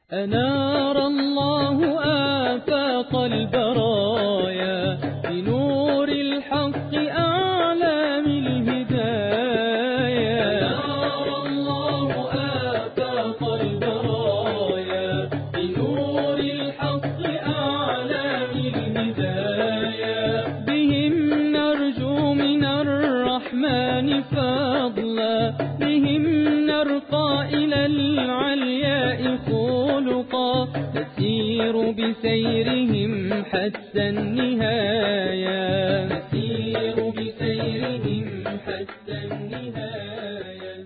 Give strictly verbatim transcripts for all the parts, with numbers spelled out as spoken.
أنار الله آفاق البرايا بنور الحق أعلام الهدايا. أنار الله آفاق البرايا بنور الحق أعلام الهدايا. بهم نرجو من الرحمن فضلا، بهم نرقى إلى العلياء خلقا، نسير بسيرهم حتى النهاية، نسير بسيرهم حتى النهاية.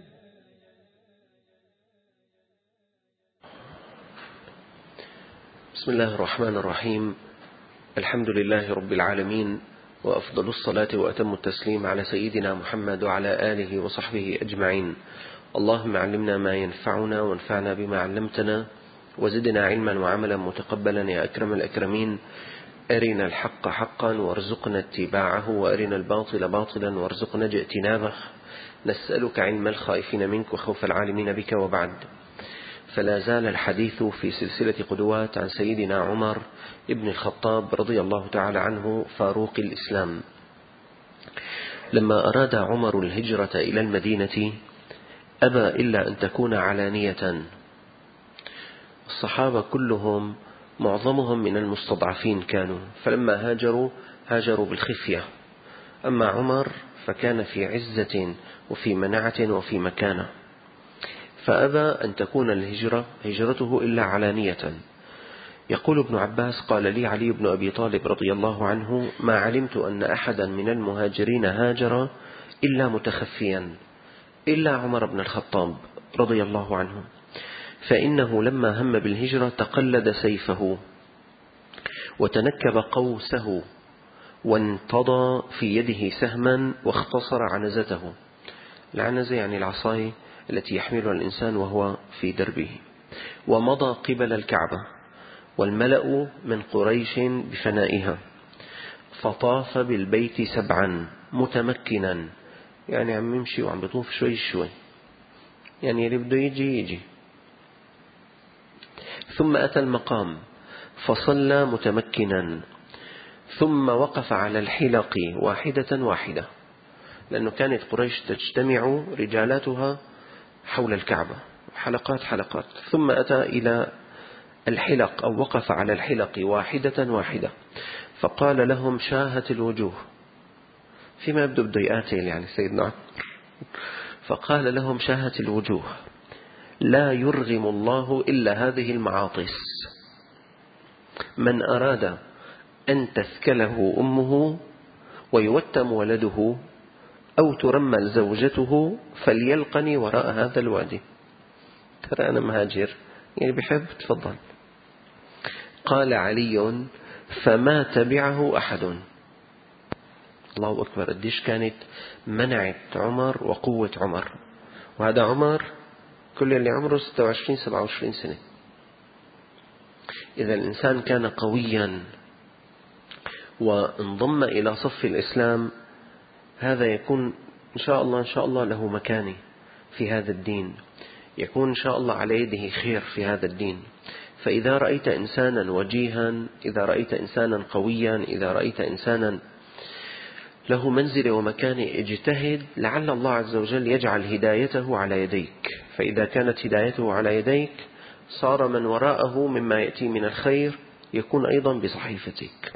بسم الله الرحمن الرحيم. الحمد لله رب العالمين، وأفضل الصلاة وأتم التسليم على سيدنا محمد وعلى آله وصحبه أجمعين. اللهم علمنا ما ينفعنا وانفعنا بما علمتنا، وزدنا علما وعملا متقبلا يا أكرم الأكرمين. أرنا الحق حقا وارزقنا اتباعه، وأرنا الباطل باطلا وارزقنا اجتنابه. نسألك علم الخائفين منك وخوف العالمين بك، وبعد. فلا زال الحديث في سلسلة قدوات عن سيدنا عمر ابن الخطاب رضي الله تعالى عنه فاروق الإسلام. لما أراد عمر الهجرة إلى المدينة أبى إلا أن تكون علانية. الصحابة كلهم معظمهم من المستضعفين كانوا، فلما هاجروا هاجروا بالخفية. أما عمر فكان في عزة وفي منعة وفي مكانة، فأبى أن تكون الهجرة هجرته إلا علانية. يقول ابن عباس: قال لي علي بن أبي طالب رضي الله عنه: ما علمت أن أحدا من المهاجرين هاجر إلا متخفيا إلا عمر بن الخطاب رضي الله عنه، فإنه لما هم بالهجرة تقلد سيفه وتنكب قوسه وانتضى في يده سهما واختصر عنزته. العنزة يعني العصاية التي يحملها الإنسان وهو في دربه، ومضى قبل الكعبة والملأ من قريش بفنائها، فطاف بالبيت سبعا متمكنا، يعني عم يمشي وعم بيطوف شوي شوي، يعني اللي بده يجي يجي. ثم أتى المقام فصلى متمكنا، ثم وقف على الحلق واحدة واحدة، لأنه كانت قريش تجتمع رجالاتها حول الكعبة حلقات حلقات. ثم أتى إلى الحلق أو وقف على الحلق واحدة واحدة، فقال لهم: شاهت الوجوه، فيما يبدو بده يقاتل يعني سيدنا عمر. فقال لهم: شاهت الوجوه، لا يرغم الله إلا هذه المعاطس، من أراد أن تثكله أمه ويوتم ولده أو ترمل زوجته فليلقني وراء هذا الوادي. ترى أنا مهاجر، يعني بحب، تفضل. قال علي: فما تبعه أحد. الله أكبر، قديش كانت منعت عمر وقوة عمر. وهذا عمر كل اللي عمره ستة وعشرين سبعة وعشرين سنة. إذا الإنسان كان قويا وانضم إلى صف الإسلام، هذا يكون إن شاء الله إن شاء الله له مكانة في هذا الدين، يكون إن شاء الله على يده خير في هذا الدين. فإذا رأيت إنسانا وجيها، إذا رأيت إنسانا قويا، إذا رأيت إنسانا له منزل ومكانة، اجتهد لعل الله عز وجل يجعل هدايته على يديك. فإذا كانت هدايته على يديك صار من وراءه مما يأتي من الخير يكون أيضا بصحيفتك.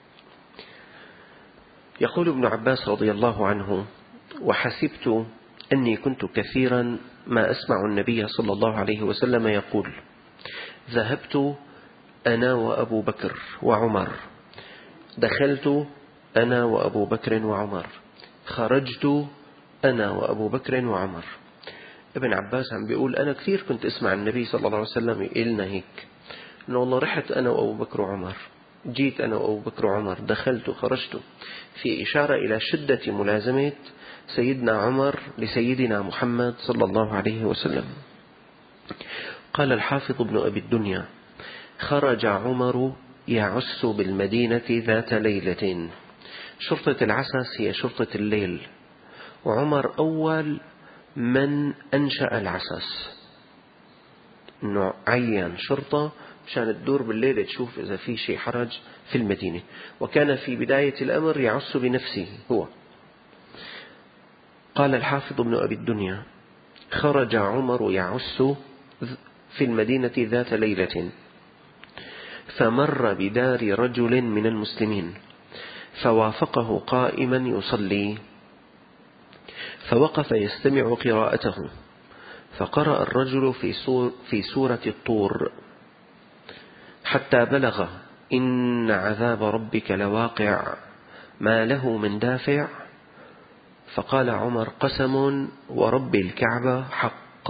يقول ابن عباس رضي الله عنه: وحسبت أني كنت كثيرا ما أسمع النبي صلى الله عليه وسلم يقول: ذهبت أنا وأبو بكر وعمر، دخلت أنا وأبو بكر وعمر، خرجت أنا وأبو بكر وعمر. ابن عباس عم بيقول: أنا كثير كنت أسمع النبي صلى الله عليه وسلم يقولنا هيك، إنه والله رحت أنا وأبو بكر وعمر، جيت أنا وأبو بكر وعمر، دخلت وخرجت، في إشارة إلى شدة ملازمة سيدنا عمر لسيدنا محمد صلى الله عليه وسلم. قال الحافظ ابن أبي الدنيا: خرج عمر يعس بالمدينة ذات ليلة. شرطة العسس هي شرطة الليل، وعمر أول من أنشأ العسس، أنه عين شرطة مشان تدور بالليل تشوف إذا في شيء حرج في المدينة. وكان في بداية الأمر يعص بنفسه هو. قال الحافظ ابن أبي الدنيا: خرج عمر يعس في المدينة ذات ليلة، فمر بدار رجل من المسلمين فوافقه قائما يصلي، فوقف يستمع قراءته، فقرأ الرجل في, سور في سورة الطور حتى بلغ: إن عذاب ربك لواقع ما له من دافع. فقال عمر: قسم ورب الكعبة حق.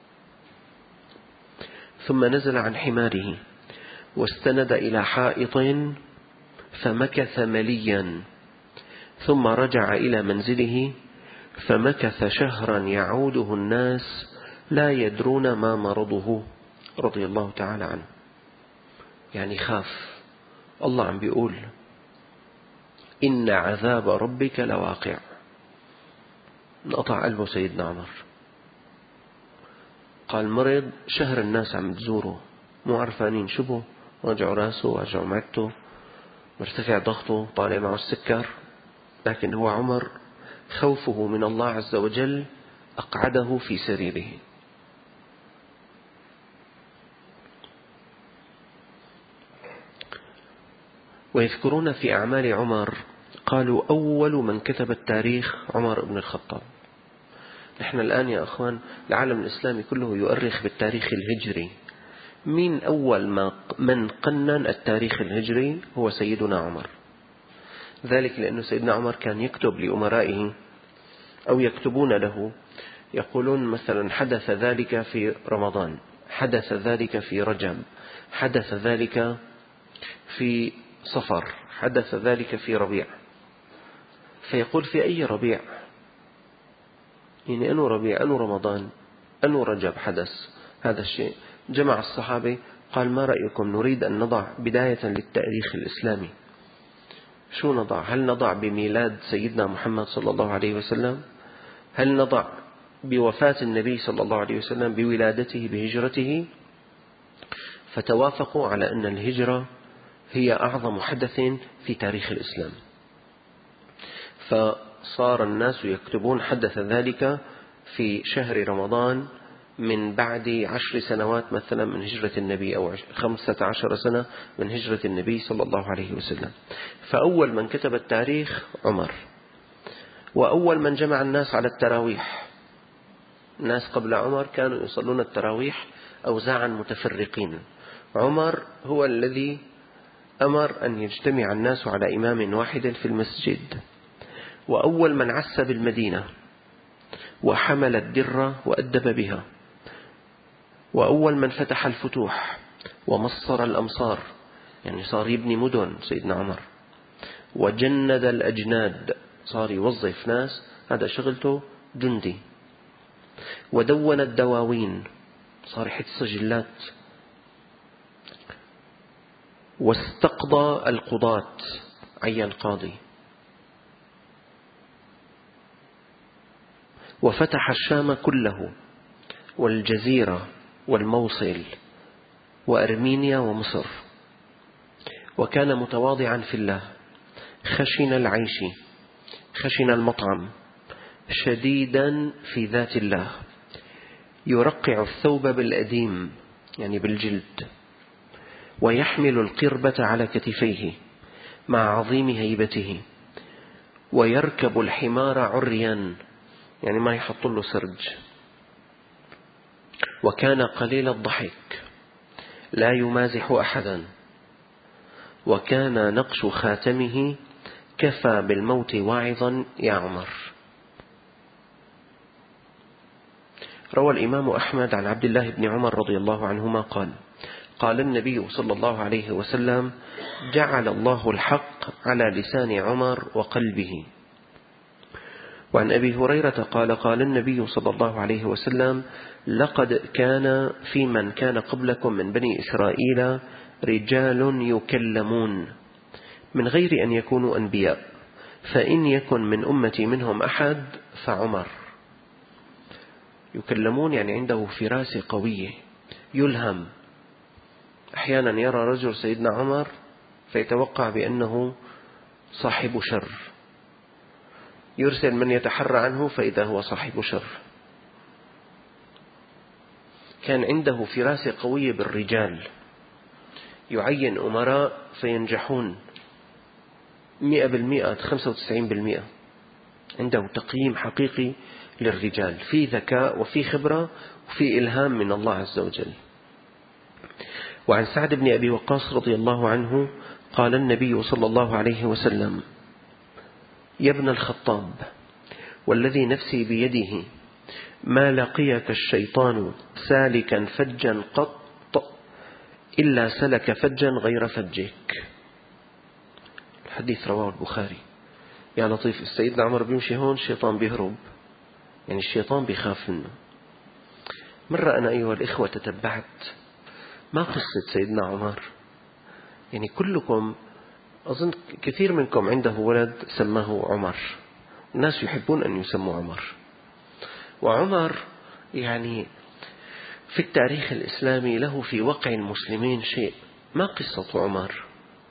ثم نزل عن حماره واستند إلى حائط فمكث مليا، ثم رجع إلى منزله فمكث شهرا يعوده الناس لا يدرون ما مرضه، رضي الله تعالى عنه. يعني خاف. الله عم بيقول: إن عذاب ربك لواقع. انقطع قلبه سيدنا عمر. قال مرض شهر، الناس عم تزوره مو عرفانين شبه، وجعوا راسه وجعوا معدته، مرتفع ضغطه، طالع معه السكر. لكن هو عمر خوفه من الله عز وجل أقعده في سريره. ويذكرون في أعمال عمر قالوا: أول من كتب التاريخ عمر بن الخطاب. نحن الآن يا أخوان العالم الإسلامي كله يؤرخ بالتاريخ الهجري. مين أول ما من قنن التاريخ الهجري؟ هو سيدنا عمر. ذلك لأن سيدنا عمر كان يكتب لأمرائه أو يكتبون له، يقولون مثلا: حدث ذلك في رمضان، حدث ذلك في رجب، حدث ذلك في صفر، حدث ذلك في ربيع. فيقول: في أي ربيع؟ يعني أنو ربيع، أنو رمضان، أنو رجب حدث هذا الشيء؟ جمع الصحابة قال: ما رأيكم نريد أن نضع بداية للتاريخ الإسلامي. شو نضع؟ هل نضع بميلاد سيدنا محمد صلى الله عليه وسلم؟ هل نضع بوفاة النبي صلى الله عليه وسلم، بولادته، بهجرته؟ فتوافقوا على أن الهجرة هي أعظم حدث في تاريخ الإسلام. فصار الناس يكتبون: حدث ذلك في شهر رمضان من بعد عشر سنوات مثلا من هجرة النبي، أو خمسة عشر سنة من هجرة النبي صلى الله عليه وسلم. فأول من كتب التاريخ عمر. وأول من جمع الناس على التراويح. الناس قبل عمر كانوا يصلون التراويح أوزاعا متفرقين. عمر هو الذي أمر أن يجتمع الناس على إمام واحد في المسجد. وأول من عس بالمدينة وحمل الدرة وأدب بها. وأول من فتح الفتوح ومصر الأمصار، يعني صار يبني مدن سيدنا عمر. وجند الأجناد، صار يوظف ناس، هذا شغلته جندي. ودون الدواوين، صار يحط سجلات. واستقضى القضاة، عين قاضي. وفتح الشام كله والجزيرة والموصل وأرمينيا ومصر. وكان متواضعا في الله، خشن العيش، خشن المطعم، شديدا في ذات الله، يرقع الثوب بالأديم يعني بالجلد، ويحمل القربة على كتفيه مع عظيم هيبته، ويركب الحمار عريا يعني ما يحط له سرج. وكان قليل الضحك لا يمازح أحدا. وكان نقش خاتمه: كفى بالموت واعظا يا عمر. روى الإمام أحمد عن عبد الله بن عمر رضي الله عنهما قال: قال النبي صلى الله عليه وسلم: جعل الله الحق على لسان عمر وقلبه. وعن أبي هريرة قال: قال النبي صلى الله عليه وسلم: لقد كان في من كان قبلكم من بني إسرائيل رجال يكلمون من غير أن يكونوا أنبياء، فإن يكن من أمتي منهم أحد فعمر. يكلمون يعني عنده فراسة قوية، يلهم. أحيانا يرى رجل سيدنا عمر فيتوقع بأنه صاحب شر، يرسل من يتحرى عنه فإذا هو صاحب شر. كان عنده فراسة قوية بالرجال، يعين أمراء فينجحون مئة بالمئة، خمسة وتسعين بالمئة. عنده تقييم حقيقي للرجال، في ذكاء وفي خبرة وفي إلهام من الله عز وجل. وعن سعد بن أبي وقاص رضي الله عنه قال النبي صلى الله عليه وسلم: يا ابن الخطاب، والذي نفسي بيده ما لقيك الشيطان سالكا فجا قط إلا سلك فجا غير فجك. الحديث رواه البخاري. يا لطيف، السيدنا عمر بيمشي هون الشيطان بيهرب، يعني الشيطان بيخاف منه. مرة أنا أيها الإخوة تتبعت ما قصة سيدنا عمر، يعني كلكم أظن كثير منكم عنده ولد سماه عمر، الناس يحبون أن يسموا عمر. وعمر يعني في التاريخ الإسلامي له في وقع المسلمين شيء. ما قصة عمر؟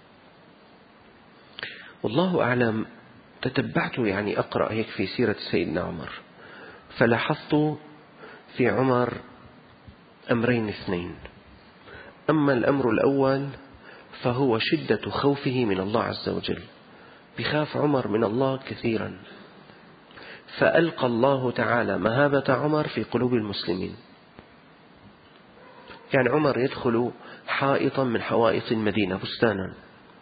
والله أعلم. تتبعت يعني أقرأ هيك في سيرة سيدنا عمر، فلاحظت في عمر أمرين اثنين. أما الأمر الأول فهو شدة خوفه من الله عز وجل، بخاف عمر من الله كثيرا، فألقى الله تعالى مهابة عمر في قلوب المسلمين. كان عمر يدخل حائطا من حوائط المدينة، بستانا،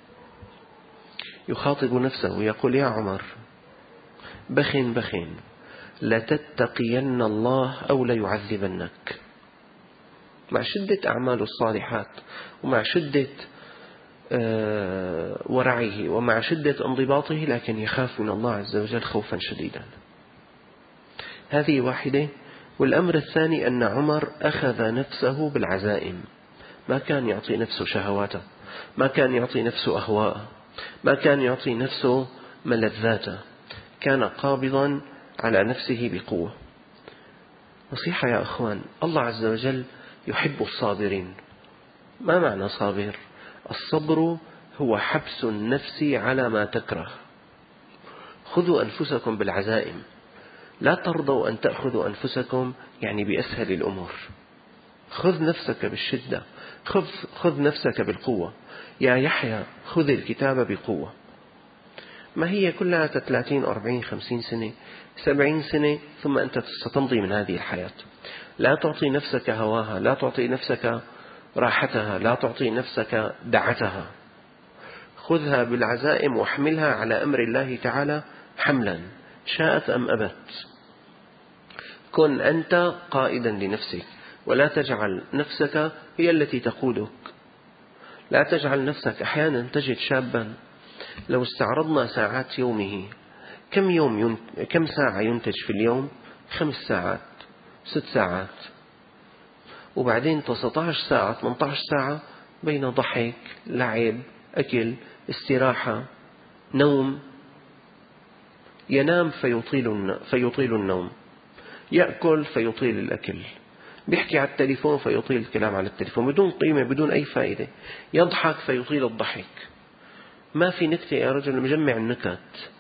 يخاطب نفسه ويقول: يا عمر، بخن بخن، لتتقين الله أو ليعذبنك. مع شدة أعماله الصالحات ومع شدة ورعه ومع شدة انضباطه، لكن يخاف من الله عز وجل خوفا شديدا. هذه واحدة. والأمر الثاني أن عمر أخذ نفسه بالعزائم، ما كان يعطي نفسه شهواته، ما كان يعطي نفسه أهواءه، ما كان يعطي نفسه ملذاته، كان قابضا على نفسه بقوة. نصيحة يا أخوان، الله عز وجل يحب الصابرين. ما معنى صابر؟ الصبر هو حبس النفس على ما تكره. خذوا أنفسكم بالعزائم، لا ترضوا أن تأخذوا أنفسكم يعني بأسهل الأمور. خذ نفسك بالشدة، خذ, خذ نفسك بالقوة. يا يحيى، خذ الكتاب بقوة. ما هي كلها ثلاثين أربعين خمسين سنة سبعين سنة ثم أنت ستمضي من هذه الحياة. لا تعطي نفسك هواها، لا تعطي نفسك راحتها، لا تعطي نفسك دعتها. خذها بالعزائم واحملها على أمر الله تعالى حملا شاءت أم أبت. كن أنت قائدا لنفسك، ولا تجعل نفسك هي التي تقودك. لا تجعل نفسك. أحيانا تجد شابا لو استعرضنا ساعات يومه، كم يوم ين... كم ساعة ينتج في اليوم؟ خمس ساعات، ست ساعات، وبعدين تسعة عشر ساعة ثمانية عشر ساعة بين ضحك، لعب، أكل، استراحة، نوم. ينام فيطيل فيطيل النوم، يأكل فيطيل الأكل، بيحكي على التليفون فيطيل الكلام على التليفون بدون قيمة بدون أي فائدة، يضحك فيطيل الضحك. ما في نكتة يا رجل، مجمع النكت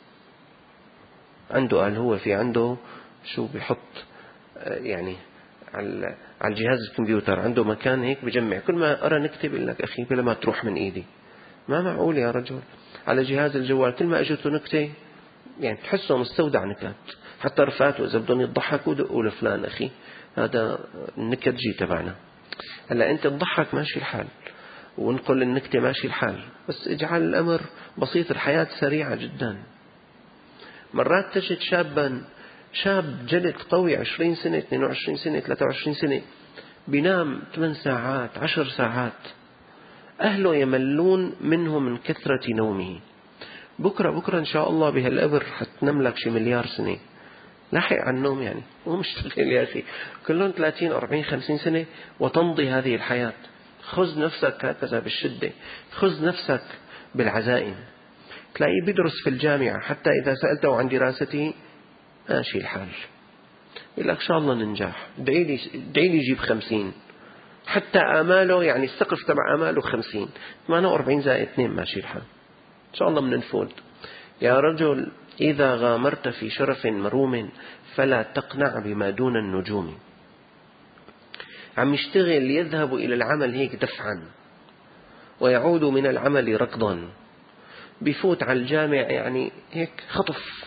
عنده. قال هو في عنده شو بيحط يعني على على الجهاز الكمبيوتر، عنده مكان هيك بجمع. كل ما أرى نكتة بقول لك أخي بلا ما تروح من إيدي. ما معقول يا رجل. على جهاز الجوال كل ما أجته نكتة يعني تحسه مستودع نكت، حتى رفاته إذا بدهم يضحكوا دقوا لفلان أخي هذا النكت جي تبعنا. هلا أنت تضحك ماشي الحال، ونقول النكتة ماشي الحال، بس اجعل الأمر بسيط. الحياة سريعة جدا. مرات تجد شابا شاب جلد قوي عشرين سنة اثنين وعشرين سنة ثلاثة وعشرين سنة بينام ثمان ساعات عشر ساعات، أهله يملون منه من كثرة نومه. بكرة بكرة إن شاء الله بهالقبر حتنام لك شي مليار سنة. لاحق عن النوم يعني، ومشتغل يا أخي كلهم ثلاثين أربعين خمسين سنة وتمضي هذه الحياة. خذ نفسك هكذا بالشدة، خذ نفسك بالعزائم. تلاقيه بيدرس في الجامعة، حتى إذا سألته عن دراسته ماشي الحال، يقول لك إن شاء الله ننجح، ادعي لي ادعي لي جيب خمسين، حتى آماله يعني السقف تبع آماله خمسين، ثمانية وأربعين زائد اثنين ماشي الحال، إن شاء الله بننفذ. يا رجل إذا غامرت في شرف مروم فلا تقنع بما دون النجوم. عم يشتغل يذهب إلى العمل هيك دفعا ويعود من العمل ركضا، بفوت على الجامع يعني هيك خطف.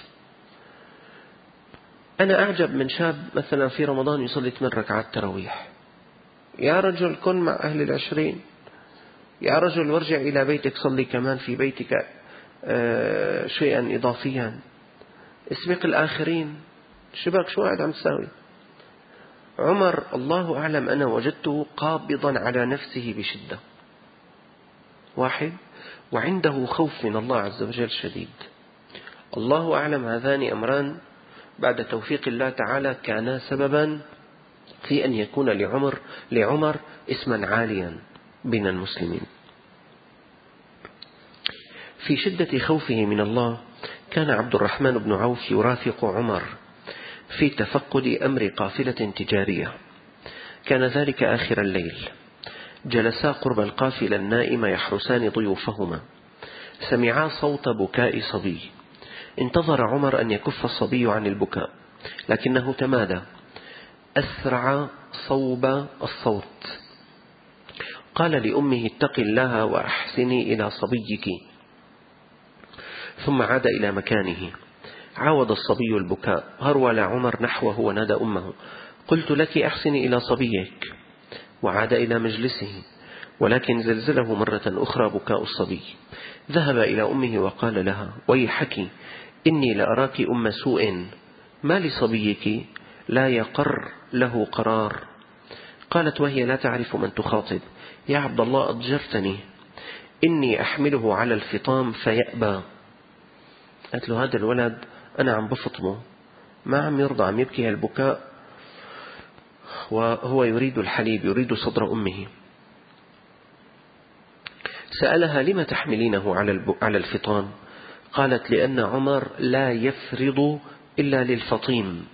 أنا أعجب من شاب مثلا في رمضان يصلي ثمان ركعات تراويح. يا رجل كن مع أهل العشرين، يا رجل وارجع إلى بيتك صلي كمان في بيتك آه شيئا إضافيا، اسبق الآخرين. شبك شو قاعد عم تساوي؟ عمر الله أعلم أنا وجدته قابضا على نفسه بشدة، واحد، وعنده خوف من الله عز وجل شديد. الله أعلم هذان أمران بعد توفيق الله تعالى كانا سببا في أن يكون لعمر لعمر اسما عاليا بين المسلمين. في شدة خوفه من الله كان عبد الرحمن بن عوف يرافق عمر في تفقد أمر قافلة تجارية. كان ذلك آخر الليل، جلسا قرب القافلة النائمة يحرسان ضيوفهما، سمعا صوت بكاء صبي. انتظر عمر أن يكف الصبي عن البكاء لكنه تمادى، أسرع صوب الصوت. قال لأمه اتق الله وأحسني إلى صبيك، ثم عاد إلى مكانه. عاود الصبي البكاء، هرول عمر نحوه ونادى أمه قلت لك أحسني إلى صبيك، وعاد إلى مجلسه، ولكن زلزله مرة أخرى بكاء الصبي. ذهب إلى أمه وقال لها ويحك إني لأراك أم سوء، ما لصبيك لا يقر له قرار. قالت وهي لا تعرف من تخاطب يا عبد الله أضجرتني، إني أحمله على الفطام فيأبى. قالت له هذا الولد أنا عم بفطمه ما عم يرضى، عم يبكي البكاء وهو يريد الحليب، يريد صدر أمه. سألها لم تحملينه على الفطام؟ قالت لأن عمر لا يفرض إلا للفطيم.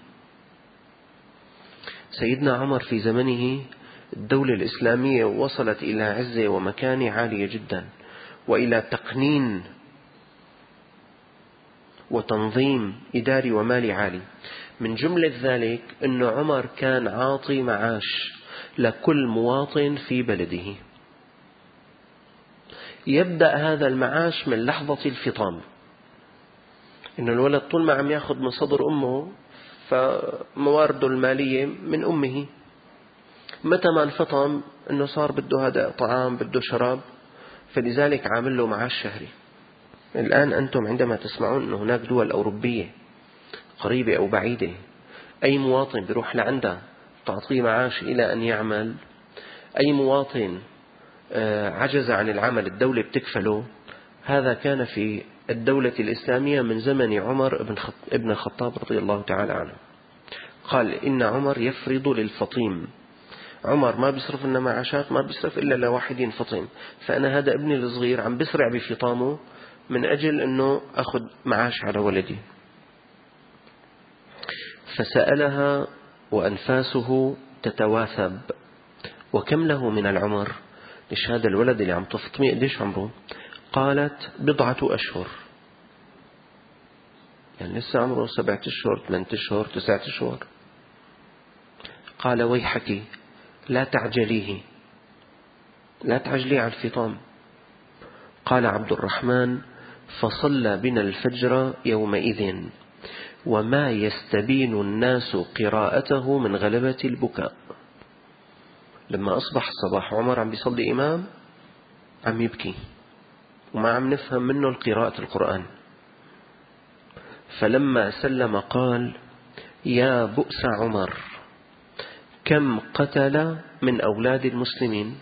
سيدنا عمر في زمنه الدولة الإسلامية وصلت إلى عزة ومكانة عالية جدا، وإلى تقنين وتنظيم إداري ومالي عالي. من جملة ذلك أن عمر كان عاطي معاش لكل مواطن في بلده، يبدأ هذا المعاش من لحظة الفطام. إن الولد طول ما عم يأخذ من صدر أمه فموارده المالية من أمه، متى ما انفطم أنه صار بده هذا طعام بده شراب، فلذلك عامل له معاش شهري. الآن أنتم عندما تسمعون أن هناك دول أوروبية قريبة أو بعيدة أي مواطن بيروح لعندها تعطيه معاش إلى أن يعمل، أي مواطن عجز عن العمل الدولة بتكفله. هذا كان في الدولة الإسلامية من زمن عمر ابن الخطاب رضي الله تعالى عنه. قال إن عمر يفرض للفطيم، عمر ما بيصرف لنا معاشات، ما بيصرف إلا لواحد ينفطم، فأنا هذا ابني الصغير عم بسرع بفطامه من أجل أنه أخذ معاش على ولدي. فسألها وأنفاسه تتواثب وكم له من العمر؟ ليش هذا الولد اللي عم تفطمي قديش عمره؟ قالت بضعة أشهر، يعني لسه عمره سبعة أشهر ثمانية أشهر تسعة أشهر. قال ويحك لا تعجليه، لا تعجلي على الفطام. قال عبد الرحمن فصلى بنا الفجر يومئذ وما يستبين الناس قراءته من غلبة البكاء. لما أصبح الصباح عمر عم بيصلي إمام عم يبكي وما عم نفهم منه القراءة القرآن. فلما سلم قال يا بؤس عمر كم قتل من أولاد المسلمين.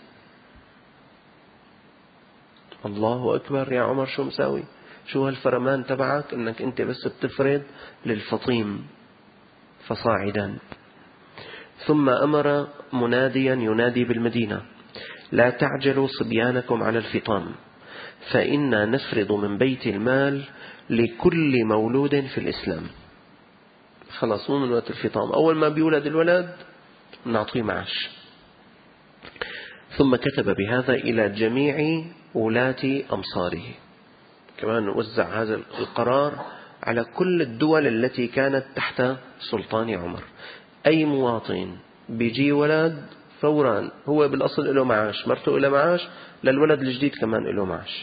الله أكبر يا عمر، شو مساوي؟ شو هالفرمان تبعك إنك أنت بس بتفرد للفطيم فصاعدا. ثم أمر مناديا ينادي بالمدينة لا تعجلوا صبيانكم على الفطام فإنا نفرض من بيت المال لكل مولود في الإسلام. خلاص مو من وقت الفطام، أول ما بيولد الولد نعطيه معاش. ثم كتب بهذا إلى جميع ولاة أمصاره، كمان وزع هذا القرار على كل الدول التي كانت تحت سلطان عمر. أي مواطن بيجي ولد فورا هو بالأصل له معاش، مرته له معاش، للولد الجديد كمان له معاش.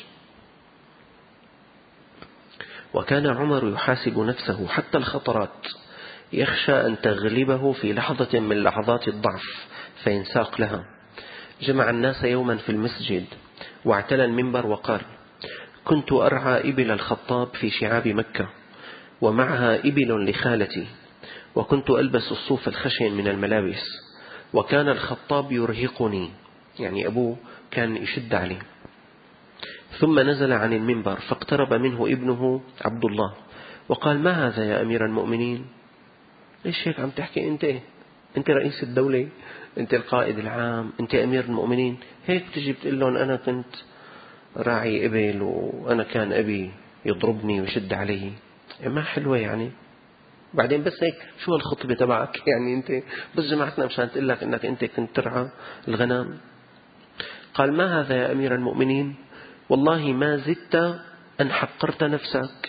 وكان عمر يحاسب نفسه حتى الخطرات، يخشى أن تغلبه في لحظة من لحظات الضعف فينساق لها. جمع الناس يوما في المسجد واعتلى المنبر وقال: كنت أرعى إبل الخطاب في شعاب مكة، ومعها إبل لخالتي، وكنت ألبس الصوف الخشن من الملابس، وكان الخطاب يرهقني، يعني أبوه كان يشد عليه. ثم نزل عن المنبر فاقترب منه ابنه عبد الله وقال: ما هذا يا أمير المؤمنين؟ ليش هيك عم تحكي؟ أنت أنت رئيس الدولة، أنت القائد العام، أنت أمير المؤمنين، هيك بتجي بتقول لهم أنا كنت راعي إبل وأنا كان أبي يضربني ويشد علي؟ ما حلوة يعني. بعدين بس هيك شو الخطبة تبعك؟ يعني أنت بس جمعتنا مشان تقول لك أنك أنت كنت ترعى الغنم. قال: ما هذا يا أمير المؤمنين؟ والله ما زدت أن حقرت نفسك.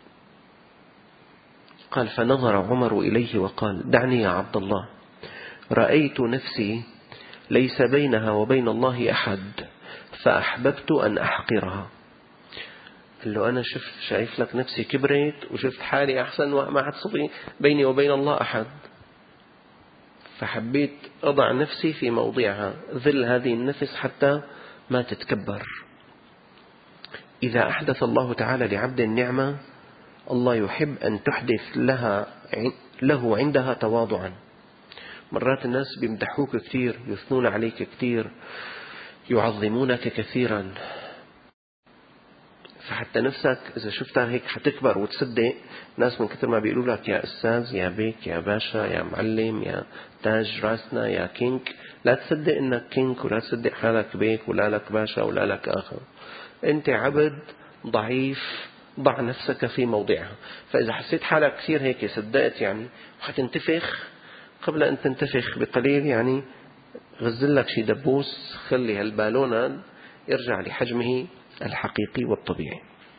قال: فنظر عمر إليه وقال: دعني يا عبد الله، رأيت نفسي ليس بينها وبين الله أحد فأحببت أن أحقرها. قال له: أنا شفت شايف لك نفسي كبرت وشفت حالي أحسن وما عاد صبي بيني وبين الله أحد، فحبيت أضع نفسي في موضعها، ذل هذه النفس حتى ما تتكبر. إذا أحدث الله تعالى لعبد النعمة الله يحب أن تحدث لها له عندها تواضعا. مرات الناس بيمدحوك كثير، يثنون عليك كثير، يعظمونك كثيرا، فحتى نفسك إذا شفتها هيك حتكبر وتصدق. ناس من كثر ما بيقولوا لك يا أستاذ، يا بيك، يا باشا، يا معلم، يا تاج راسنا، يا كينك، لا تصدق إنك كينك، ولا تصدق حالك بيك، ولا لك باشا، ولا لك آخر. أنت عبد ضعيف، ضع نفسك في موضعها. فإذا حسيت حالك كثير هيك صدقت يعني وحتنتفخ، قبل أن تنتفخ بقليل يعني غزل لك شي دبوس، خلي هالبالون يرجع لحجمه الحقيقي والطبيعي.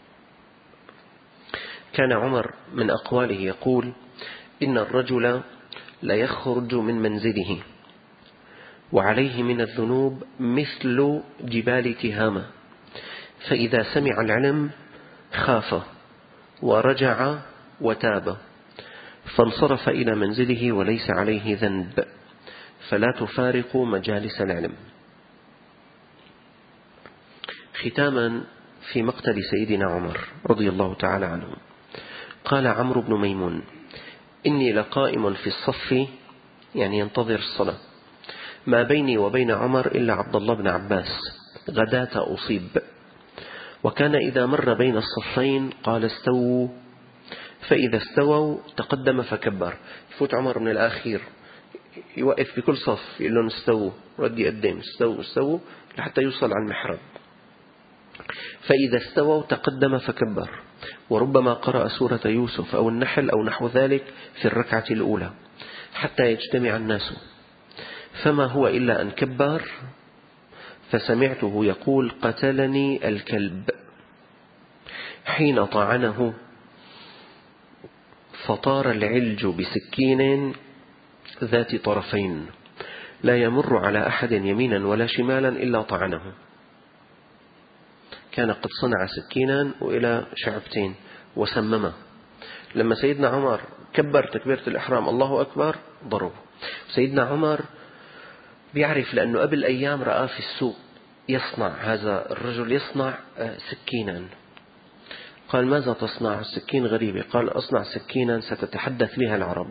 كان عمر من أقواله يقول: إن الرجل لا يخرج من منزله وعليه من الذنوب مثل جبال تهامة، فإذا سمع العلم خاف ورجع وتاب، فانصرف إلى منزله وليس عليه ذنب، فلا تفارق مجالس العلم. ختاما في مقتل سيدنا عمر رضي الله تعالى عنه، قال عمرو بن ميمون: إني لقائم في الصف، يعني ينتظر الصلاة، ما بيني وبين عمر إلا عبد الله بن عباس، غداة أصيب، وكان إذا مر بين الصفين قال: استووا، فإذا استووا تقدم فكبر. يفوت عمر من الآخير يوقف بكل صف يقول لهم استووا، رد يقدم استووا استووا لحتى يوصل على المحراب. فإذا استووا تقدم فكبر، وربما قرأ سورة يوسف أو النحل أو نحو ذلك في الركعة الأولى حتى يجتمع الناس، فما هو إلا أن كبر، فسمعته يقول: قتلني الكلب، حين طعنه فطار العلج بسكين ذات طرفين لا يمر على أحد يمينا ولا شمالا إلا طعنه. كان قد صنع سكينا وإلى شعبتين وسممه. لما سيدنا عمر كبر تكبيرة الإحرام الله أكبر ضربه. سيدنا عمر بيعرف لأنه قبل أيام رأى في السوق يصنع هذا الرجل يصنع سكينا. قال: ماذا تصنع؟ السكين غريبة. قال: أصنع سكينا ستتحدث بها العرب.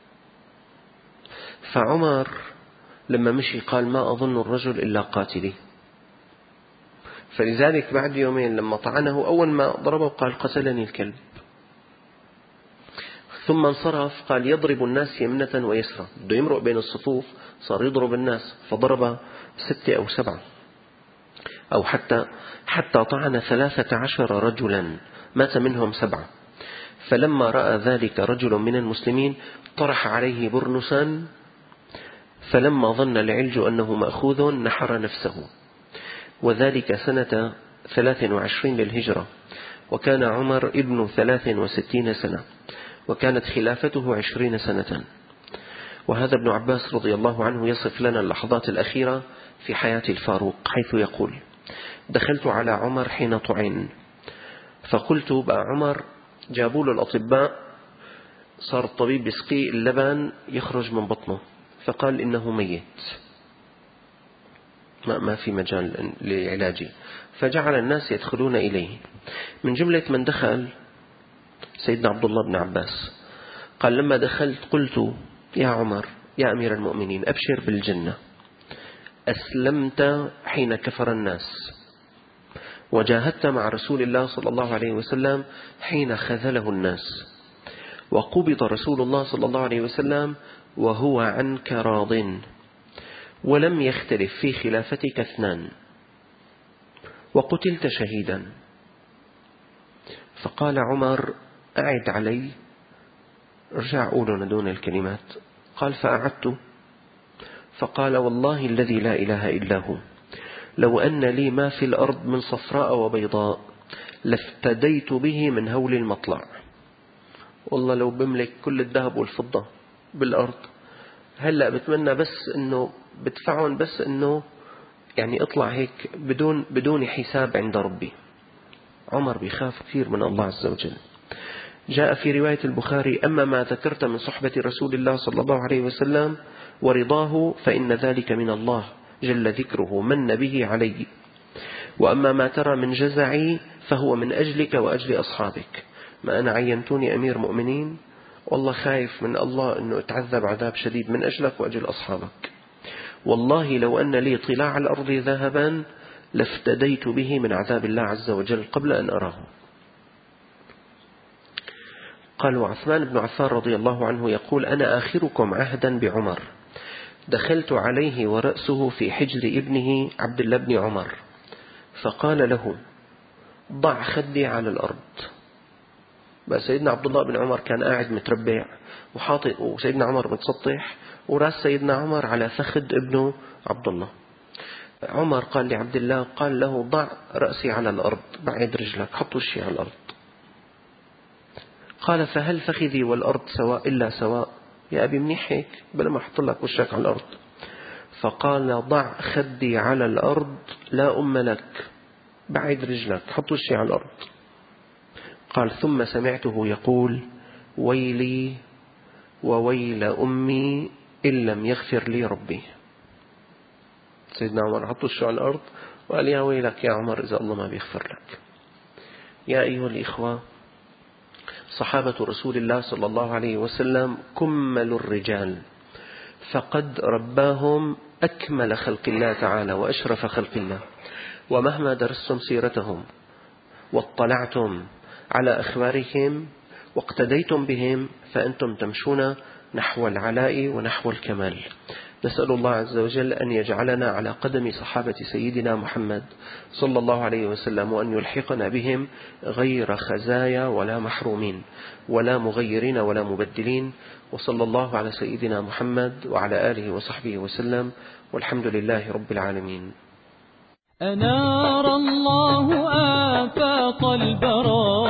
فعمر لما مشي قال: ما أظن الرجل إلا قاتلي. فلذلك بعد يومين لما طعنه أول ما ضربه قال: قتلني الكلب. ثم انصرف قال: يضرب الناس يمنة ويسرى، بده يمرق بين الصفوف صار يضرب الناس، فضرب ستة أو سبعة أو حتى حتى طعن ثلاثة عشر رجلا مات منهم سبعة. فلما رأى ذلك رجل من المسلمين طرح عليه برنسا فلما ظن العلج أنه مأخوذ نحر نفسه، وذلك سنة ثلاث وعشرين للهجرة، وكان عمر ابن ثلاث وستين سنة، وكانت خلافته عشرين سنة. وهذا ابن عباس رضي الله عنه يصف لنا اللحظات الأخيرة في حياة الفاروق، حيث يقول: دخلت على عمر حين طعن، فقلت بقى عمر جابوا له الأطباء، صار الطبيب يسقي اللبن يخرج من بطنه، فقال إنه ميت، ما, ما في مجال لعلاجه، فجعل الناس يدخلون إليه. من جملة من دخل سيدنا عبد الله بن عباس، قال: لما دخلت قلت: يا عمر يا أمير المؤمنين، أبشر بالجنة، أسلمت حين كفر الناس، وجاهدت مع رسول الله صلى الله عليه وسلم حين خذله الناس، وقبض رسول الله صلى الله عليه وسلم وهو عنك راض، ولم يختلف في خلافتك اثنان، وقتلت شهيدا. فقال عمر: أعد علي، رجع أولنا دون الكلمات. قال: فأعدت، فقال: والله الذي لا إله إلا هو، لو أن لي ما في الأرض من صفراء وبيضاء لافتديت به من هول المطلع. والله لو بملك كل الذهب والفضة بالأرض هلأ بتمنى بس أنه بدفعهم، بس أنه يعني اطلع هيك بدون بدون حساب عند ربي. عمر بيخاف كثير من الله عز وجل. جاء في رواية البخاري: أما ما ذكرت من صحبة رسول الله صلى الله عليه وسلم ورضاه فإن ذلك من الله جل ذكره من به علي، وأما ما ترى من جزعي فهو من أجلك وأجل أصحابك. ما أنا عينتوني أمير مؤمنين، والله خايف من الله أنه اتعذب عذاب شديد من أجلك وأجل أصحابك. والله لو أن لي طلاع الأرض ذهبا لافتديت به من عذاب الله عز وجل قبل أن أراه. قال: وعثمان بن عفان رضي الله عنه يقول: أنا آخركم عهدا بعمر، دخلت عليه ورأسه في حجر ابنه عبد الله بن عمر، فقال له: ضع خدي على الأرض. بقى سيدنا عبد الله بن عمر كان قاعد متربع وحاطط، وسيدنا عمر متسطح، وراس سيدنا عمر على فخذ ابنه عبد الله. عمر قال لعبد الله، قال له: ضع رأسي على الأرض، بعد رجلك، حط وشي على الأرض. قال: فهل فخذي والأرض سواء إلا سواء؟ يا أبي منيح هيك بلا ما أحط لك وشك على الأرض. فقال: ضع خدي على الأرض لا أم لك، بعد رجلك، حط وشي على الأرض. قال: ثم سمعته يقول: ويلي وويل أمي إن لم يغفر لي ربي. سيدنا عمر حط وشه على الأرض وقال: يا ويلك يا عمر إذا الله ما بيغفر لك. يا أيها الإخوة، صحابة رسول الله صلى الله عليه وسلم كمل الرجال، فقد رباهم أكمل خلق الله تعالى وأشرف خلق الله. ومهما درستم سيرتهم واطلعتم على أخبارهم واقتديتم بهم فأنتم تمشون نحو العلاء ونحو الكمال. نسأل الله عز وجل أن يجعلنا على قدم صحابة سيدنا محمد صلى الله عليه وسلم، وأن يلحقنا بهم غير خزايا ولا محرومين ولا مغيرين ولا مبدلين. وصلى الله على سيدنا محمد وعلى آله وصحبه وسلم، والحمد لله رب العالمين. أنار الله آفاق البرايا